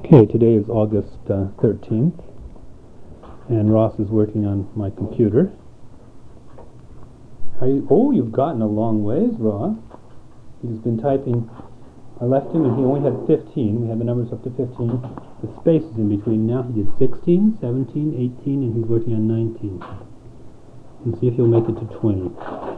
Okay, today is August 13th, and Ross is working on my computer. You've gotten a long ways, Ross. He's been typing. I left him and he only had 15. We had the numbers up to 15. The spaces in between. Now he did 16, 17, 18, and he's working on 19. And see if he'll make it to 20.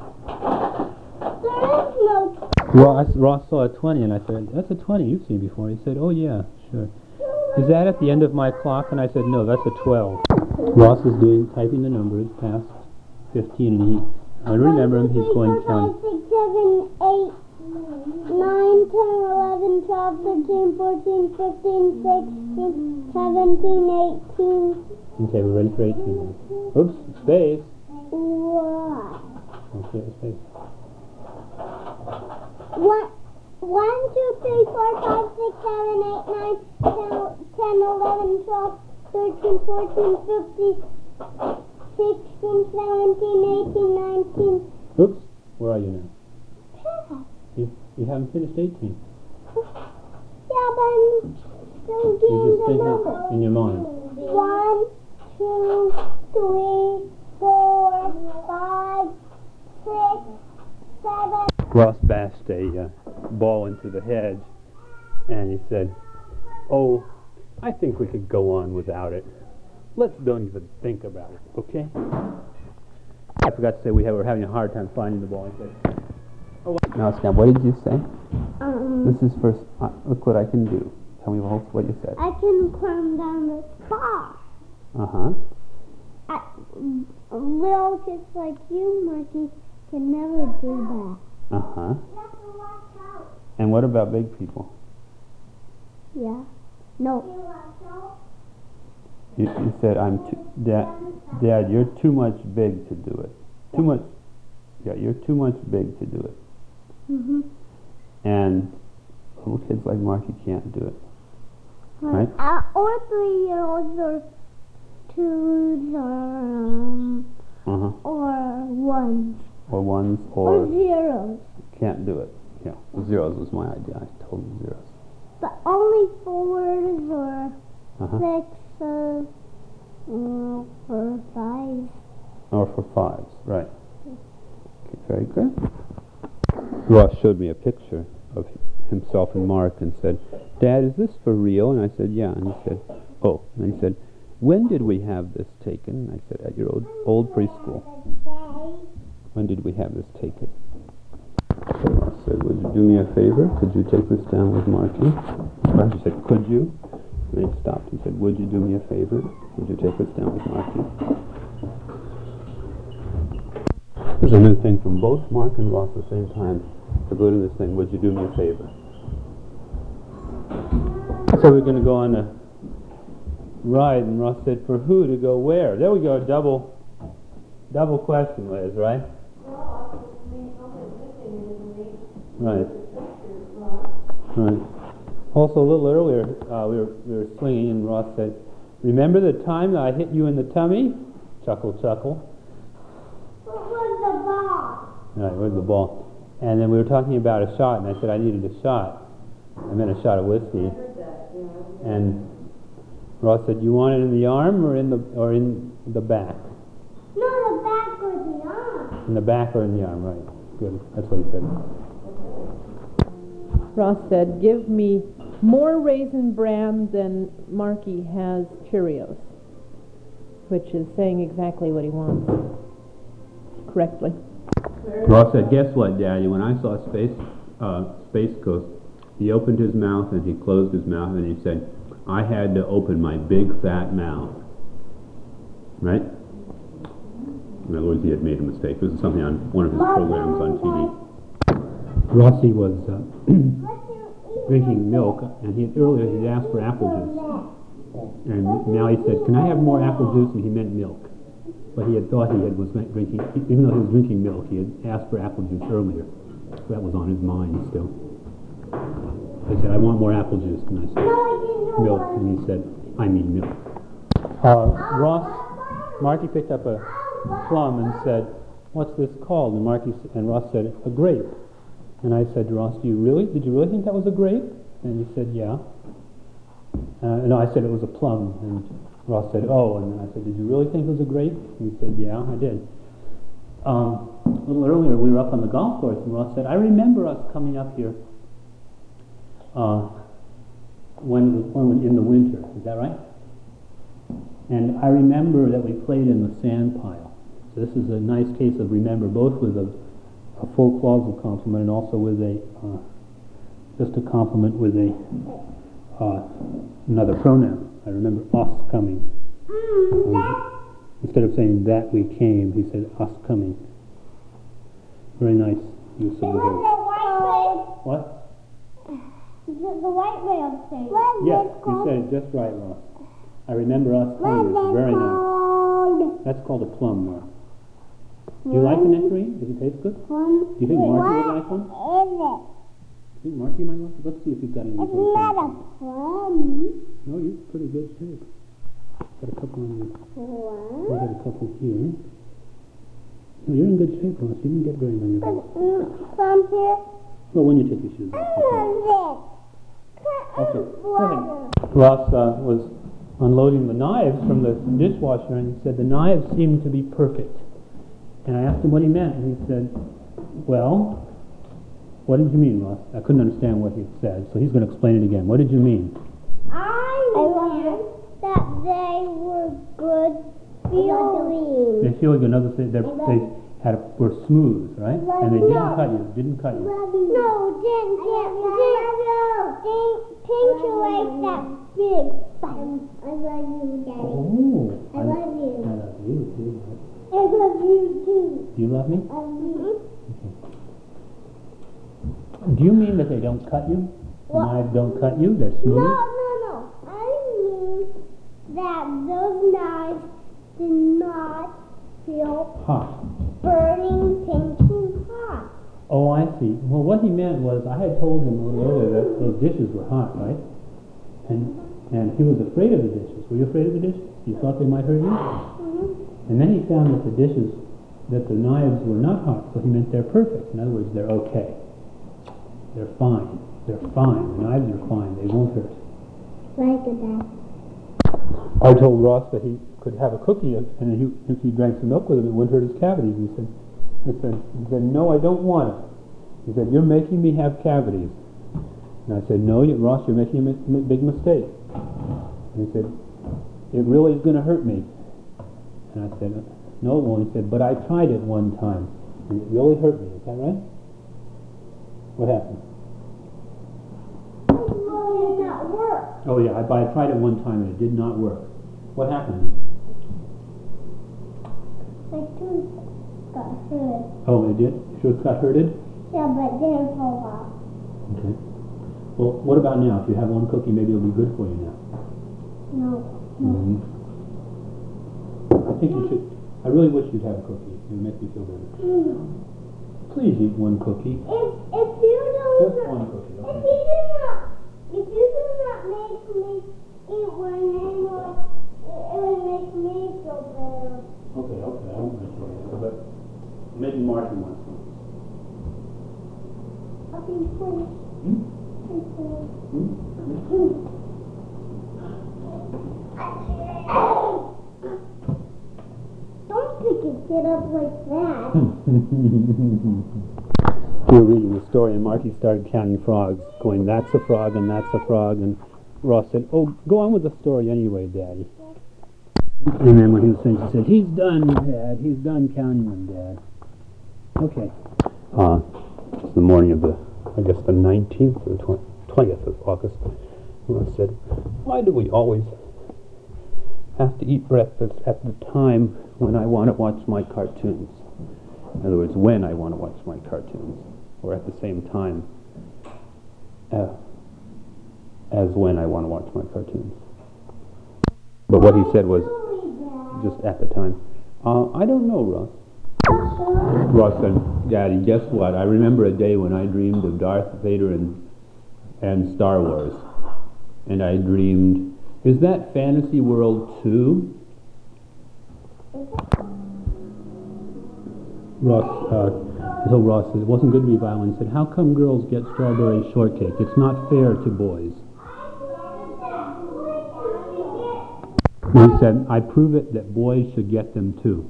Ross saw a 20, and I said, "That's a 20 you've seen before." He said, "Oh yeah, sure. Is that at the end of my clock?" And I said, "No, that's a 12. Ross is typing the numbers past 15, and I remember him, he's going counting. 5, 6, 7, 8, 9, 10, 11, 12, 13, 14, 15, 16, 17, 18. Okay, we're ready for 18. Oops, space. What? Okay, space. 1, 2, 3, 4, 5, 6, 7, 8, 9, 10, 11, 12, 13, 14, 15, 16, 17, 18, 19. Oops, where are you now? You haven't finished 18. Yeah, but I'm still doing the numbers. In your mind. 1, 2, 3, 4, 5, 6, 7. Ross bashed a ball into the hedge, and he said, "Oh, I think we could go on without it. Let's don't even think about it, okay?" I forgot to say we're having a hard time finding the ball. He said, "Oh, now, Scott, what did you say?" This is first. Look what I can do. Tell me what you said. I can climb down the car. Little kids like you, Marky, can never do that. And what about big people? Yeah. No. You said Dad, you're too much big to do it. Too much. Yeah, you're too much big to do it. And little kids like Marky can't do it. Right? Or 3-year-olds or 2s or 1s. Or 1s or 0s. Can't do it. Yeah, 0s was my idea. I told them 0s. But only 4s or 6s or 5s. Or for 5s, right. Okay, very good. Ross showed me a picture of himself and Mark and said, "Dad, is this for real?" And I said, "Yeah." And he said, "Oh." And he said, "When did we have this taken?" And I said, "At your old preschool." "When did we have this taken?" So Ross said, "Would you do me a favor? Could you take this down with Marky?" He said, "Could you?" And then he stopped. He said, "Would you do me a favor? Would you take this down with Marky?" There's a new thing from both Mark and Ross at the same time. They're doing this thing, "Would you do me a favor?" So we're going to go on a ride, and Ross said, "For who to go where?" There we go, double question, Liz, right? Right. Also, a little earlier, we were swinging, and Ross said, "Remember the time that I hit you in the tummy?" Chuckle, chuckle. Where's the ball? Right, where's the ball? And then we were talking about a shot, and I said I needed a shot. I meant a shot of whiskey. And Ross said, "You want it in the arm or in the back?" No, the back or the arm. In the back or in the arm, right. Good. That's what he said. Ross said, "Give me more Raisin Bran than Marky has Cheerios," which is saying exactly what he wants correctly. Ross said, "Guess what, Daddy? When I saw Space Coast, he opened his mouth and he closed his mouth and he said, I had to open my big fat mouth." Right? In other words, he had made a mistake. This is something on one of his programs on TV. Rossi was drinking milk, and earlier he'd asked for apple juice. And now he said, "Can I have more apple juice?" And he meant milk. But he had thought was drinking, even though he was drinking milk, he had asked for apple juice earlier. So that was on his mind still. I said, "I want more apple juice." And I said, "Milk." And he said, "I mean milk." Marky picked up a plum and said, "What's this called?" And Ross said, "A grape." And I said to Ross, did you really think that was a grape?" And he said, "Yeah." No, I said it was a plum, and Ross said, oh, and then I said, did you really think it was a grape? And he said, yeah, I did. A little earlier, we were up on the golf course, and Ross said, I remember us coming up here when in the winter. Is that right? And I remember that we played in the sand pile. So this is a nice case of remember, both with a full clausal complement and also with a just a complement with a another pronoun. I remember us coming. Instead of saying that we came, he said us coming. Very nice use of the word. What? The white way of saying. Yes, you said it just right, Ross. I remember us coming. It's very nice. That's called a plum, Ross. Do you like the nectarine? Does it taste good? Do you think Marky would like one? Do you think Marky might like it? Let's see if you've got any. It's not a plum. No, you're in pretty good shape. Got a couple on you. What? I got a couple here. No, you're in good shape, Ross. You didn't get very many. From here. Well, when you take your shoes off. Okay, go ahead. Water. Ross was unloading the knives from the dishwasher, and he said the knives seemed to be perfect. And I asked him what he meant, and he said, well, what did you mean, Ross? I couldn't understand what he said, so he's going to explain it again. What did you mean? I meant that they were good feeling. They feel like another thing. They were smooth, right? And they didn't cut you. Didn't cut you. No, didn't punctuate that big bite. I love you, Daddy. Oh, I love you. I love you too. I love you too. Do you love me? I love you. Do you mean that they don't cut you? The knives don't cut you? They're smooth? No. I mean that those knives did not feel Hot. burning, pinching hot. Oh, I see. Well, what he meant was, I had told him a little earlier that those dishes were hot, right? And he was afraid of the dishes. Were you afraid of the dishes? You thought they might hurt you? And then he found that the knives were not hot, so he meant they're perfect. In other words, they're okay. They're fine. They're fine. The knives are fine. They won't hurt. Like that. I told Ross that he could have a cookie, and if he drank some milk with it, it wouldn't hurt his cavities. He said, no, I don't want it. He said, you're making me have cavities. And I said, no, Ross, you're making a big mistake. And he said, it really is going to hurt me. And I said, no, it won't. He said, but I tried it one time, and it really hurt me. Is that right? What happened? It did not work. Oh, yeah, I tried it one time, and it did not work. What happened? My tooth got hurt. Oh, it did? Your tooth got hurted? Yeah, but didn't fall off. Okay. Well, what about now? If you have one cookie, maybe it'll be good for you now. No. Mm-hmm. I think you should. I really wish you'd have a cookie. It would make me feel better. Please eat one cookie. If you don't Just one cookie, okay? if you do not make me eat one anymore, it would make me feel better. Okay, I won't make you better, but maybe Marty wants one. Okay, please. Don't pick it up like that. We were reading the story, and Marty started counting frogs, going, that's a frog, and that's a frog, and Ross said, oh, go on with the story anyway, Daddy. And then when he was finished, he said, he's done, Dad. He's done counting them, Dad. Okay. It's the morning of the 19th or the 20th of August. Ross said, why do we always have to eat breakfast at the time when I want to watch my cartoons? In other words, when I want to watch my cartoons, or at the same time as when I want to watch my cartoons. But what he said was just at the time. I don't know, Ross. Ross said, Daddy, guess what? I remember a day when I dreamed of Darth Vader and Star Wars. And I dreamed, is that Fantasy World 2? Ross said, it wasn't good to be violent. He said, how come girls get strawberry shortcake? It's not fair to boys. He said, I prove it that boys should get them too.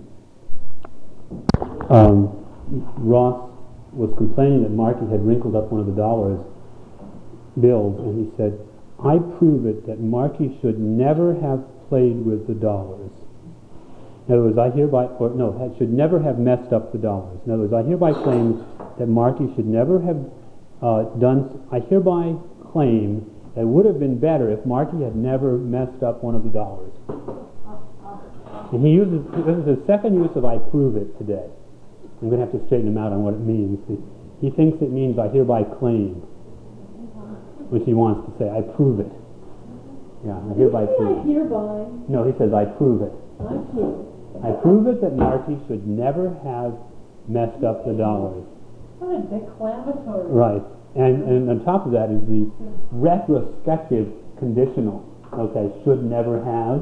Ross was complaining that Marky had wrinkled up one of the dollar's bills, and he said, I prove it that Marky should never have played with the dollars. In other words, I hereby, should never have messed up the dollars. In other words, I hereby claim that Marky should never have I hereby claim that it would have been better if Marky had never messed up one of the dollars. And this is his second use of I prove it today. I'm going to have to straighten him out on what it means. He thinks it means I hereby claim, which he wants to say, I prove it. Yeah, I hereby prove it. Hereby. No, he says I prove it. I prove it. I prove it that Marky should never have messed up the dollars. What a declamatory. Right. And on top of that is the retrospective conditional. Okay, should never have.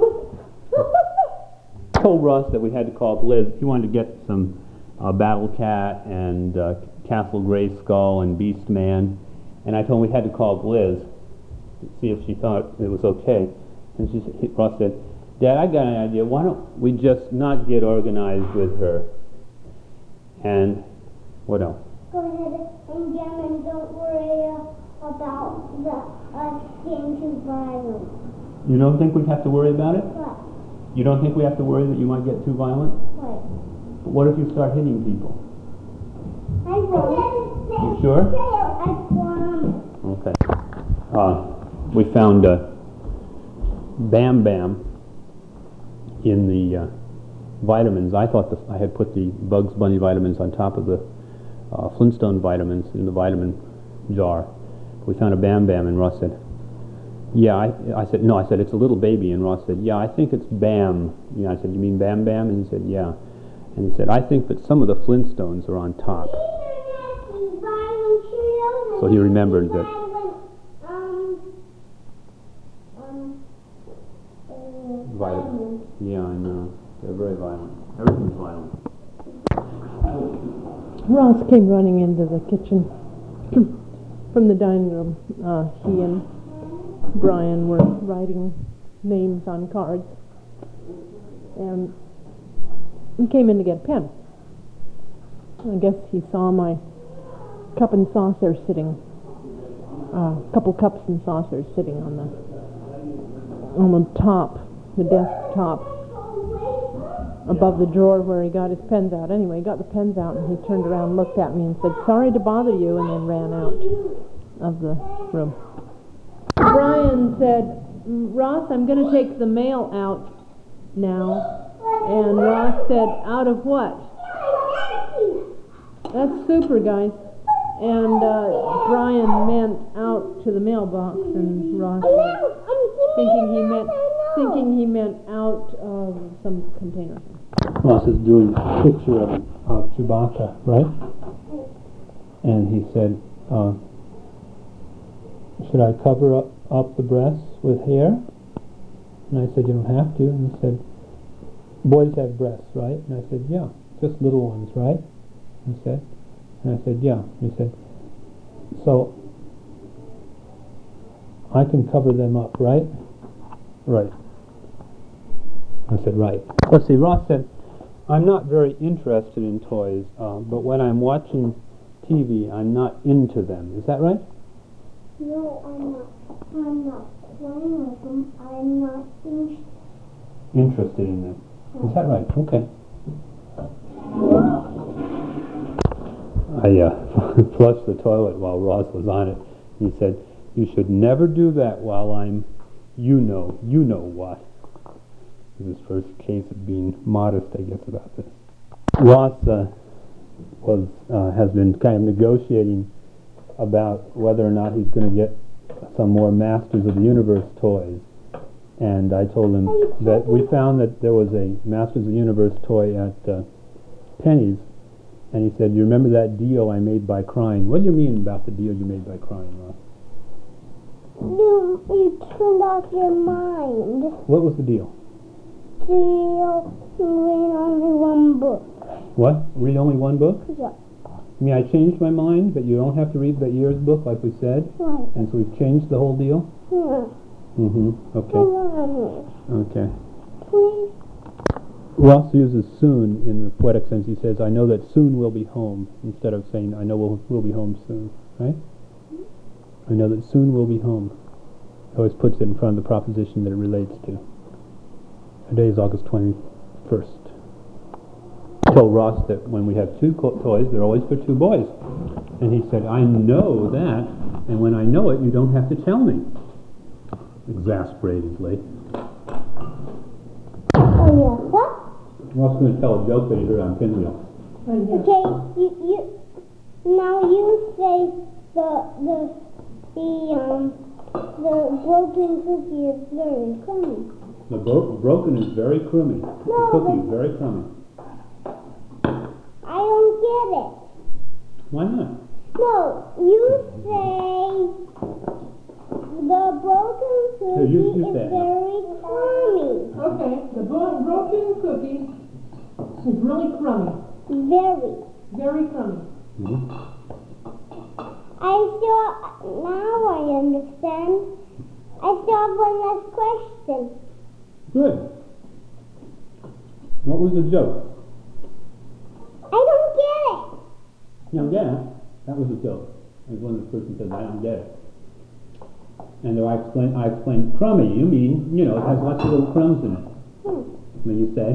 I told Russ that we had to call up Liz. He wanted to get some Battle Cat and Castle Grayskull and Beast Man. And I told him we had to call up Liz to see if she thought it was okay. And Ross said, Dad, I got an idea. Why don't we just not get organized with her? And what else? Go ahead and Jen, and don't worry about us being too violent. You don't think we have to worry about it? What? You don't think we have to worry that you might get too violent? What? What if you start hitting people? I won't. You sure? I promise. Okay. We found Bam Bam in the vitamins. I thought I had put the Bugs Bunny vitamins on top of the Flintstone vitamins in the vitamin jar. We found a Bam Bam, and Ross said, yeah, I said, no, I said, it's a little baby, and Ross said, yeah, I think it's Bam. You know, I said, you mean Bam Bam? And he said, yeah. And he said, I think that some of the Flintstones are on top. So he remembered that. Violent. Yeah, I know. They're very violent. Everything's violent. Ross came running into the kitchen from the dining room. He and Brian were writing names on cards, and he came in to get a pen. I guess he saw my cup and saucer sitting, a couple cups and saucers sitting on the top, the desk top, above the drawer where he got his pens out. Anyway, he got the pens out, and he turned around, looked at me, and said, sorry to bother you, and then ran out of the room. Brian said, Ross, I'm going to take the mail out now. And Ross said, out of what? That's super, guys. And Brian meant out to the mailbox, and Ross thinking he meant out of some container. Ross is doing a picture of Chewbacca, right? And he said, should I cover up the breasts with hair? And I said, you don't have to. And he said, boys have breasts, right? And I said, yeah, just little ones, right? And I said, yeah. And he said, so I can cover them up, right? Right. I said, right. Let's see, Ross said, I'm not very interested in toys, but when I'm watching TV, I'm not into them. Is that right? No, I'm not playing with them. I'm not interested in them. Is that right? Okay. I flushed the toilet while Ross was on it. He said, you should never do that while I'm you know what. This is his first case of being modest, I guess, about this. Ross has been kind of negotiating about whether or not he's going to get some more Masters of the Universe toys. And I told him that we found that there was a Masters of the Universe toy at Penny's. And he said, you remember that deal I made by crying? What do you mean about the deal you made by crying, Ross? You turned off your mind. What was the deal? To read only one book. What? Read only one book? Yeah. I mean, I changed my mind, but you don't have to read the year's book like we said? Right. And so we've changed the whole deal? Yeah. Okay. Come Okay. please. Ross uses soon in the poetic sense. He says, I know that soon we'll be home, instead of saying, I know we'll be home soon, right? I know that soon we'll be home. He always puts it in front of the proposition that it relates to. Today is August 21st. I told Ross that when we have two toys, they're always for two boys. And he said, I know that, and when I know it, you don't have to tell me. Exasperatedly. Oh yeah. What? Ross is going to tell a joke that he heard on Pinwheel. Okay, you now you say the broken cookie is very crummy. The broken is very crummy. The cookie is very crummy. I don't get it. Why not? No, you say the broken cookie you is say it. very crummy. Okay, the broken cookie is really crummy. Very. Very crummy. Now I understand. I still have one last question. Good. What was the joke? I don't get it. You don't get it? That was a joke. As one of the person said, I don't get it. And I explained crummy. You mean, it has lots of little crumbs in it. When you say,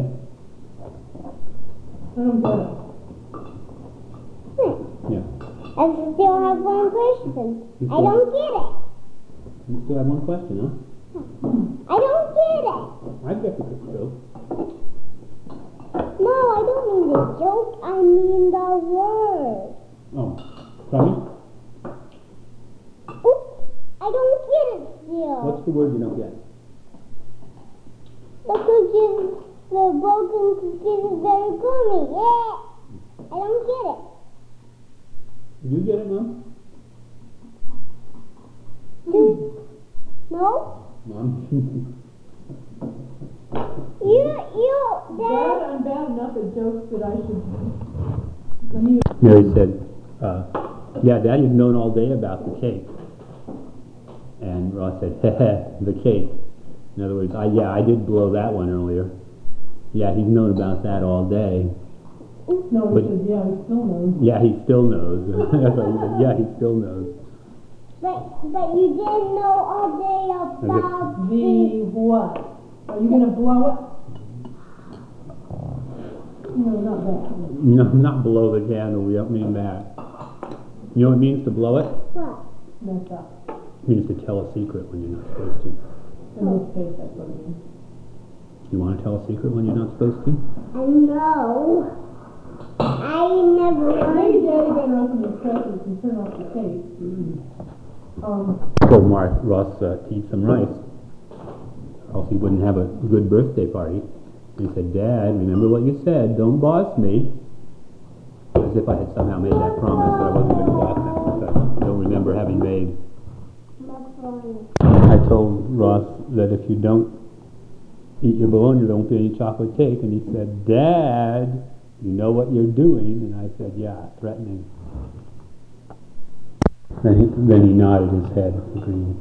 I don't get it. yeah. I still have one question. I don't get it. You still have one question, huh? I don't get it. I get the joke. No, I don't mean the joke. I mean the word. Oh, crummy? Oops, I don't get it still. What's the word you don't get? The broken cookie is very crummy. Yeah. I don't get it. You get it, Mom? No? Mom? Dad, I'm bad enough at jokes that I should. Mary said, yeah, Daddy's known all day about the cake. And Ross said, the cake. In other words, I did blow that one earlier. Yeah, he's known about that all day. No, he says, yeah, he still knows. Yeah, he still knows. That's what he said. Yeah, he still knows. But you didn't know all day about The what? Are you going to blow it? No, not that. No, not blow the candle. We don't mean that. You know what it means to blow it? what? Mess up. It means to tell a secret when you're not supposed to. In this case, that's what it means. You want to tell a secret when you're not supposed to? No. I never Maybe heard Daddy better open his presents and turn off the tape. So Ross to eat some rice, or else he wouldn't have a good birthday party. And he said, Dad, remember what you said, don't boss me. As if I had somehow made that promise that I wasn't going to boss him, which I don't remember having made. I told Ross that if you don't eat your bologna, there won't be any chocolate cake. And he said, Dad, you know what you're doing? And I said, yeah, threatening. Then he nodded his head, agreeing.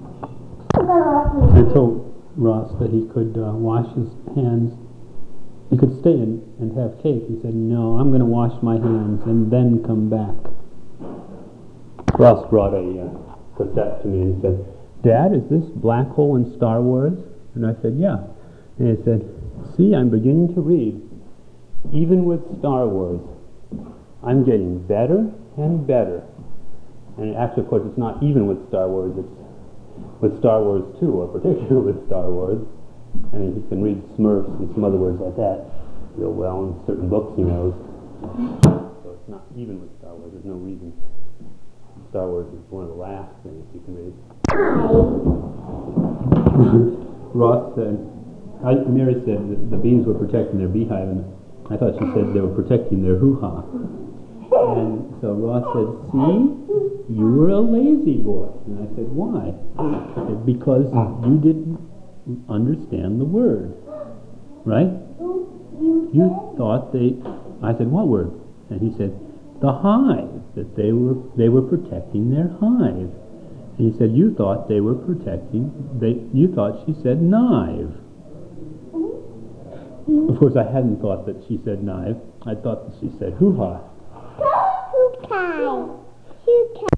I told Ross that he could wash his hands. He could stay and have cake. He said, no, I'm going to wash my hands and then come back. Ross brought a cassette to me and said, Dad, is this Black Hole in Star Wars? And I said, yeah. And he said, see, I'm beginning to read. Even with Star Wars, I'm getting better and better. And actually, of course, it's not even with Star Wars, it's with Star Wars 2, or particularly with Star Wars. I mean, he can read Smurfs and some other words like that real well in certain books he knows. So it's not even with Star Wars. There's no reason. Star Wars is one of the last things you can read. Ross said, Mary said that the bees were protecting their beehive, and I thought she said they were protecting their hoo-ha. And so Ross said, see, you were a lazy boy. And I said, why? He said, because you didn't understand the word. Right? You thought I said, what word? And he said, the hive, that they were protecting their hive. He said, you thought they were protecting, you thought she said knife. Of course, I hadn't thought that she said knife. I thought that she said hoo-ha. Hoo-kai. Hoo-kai.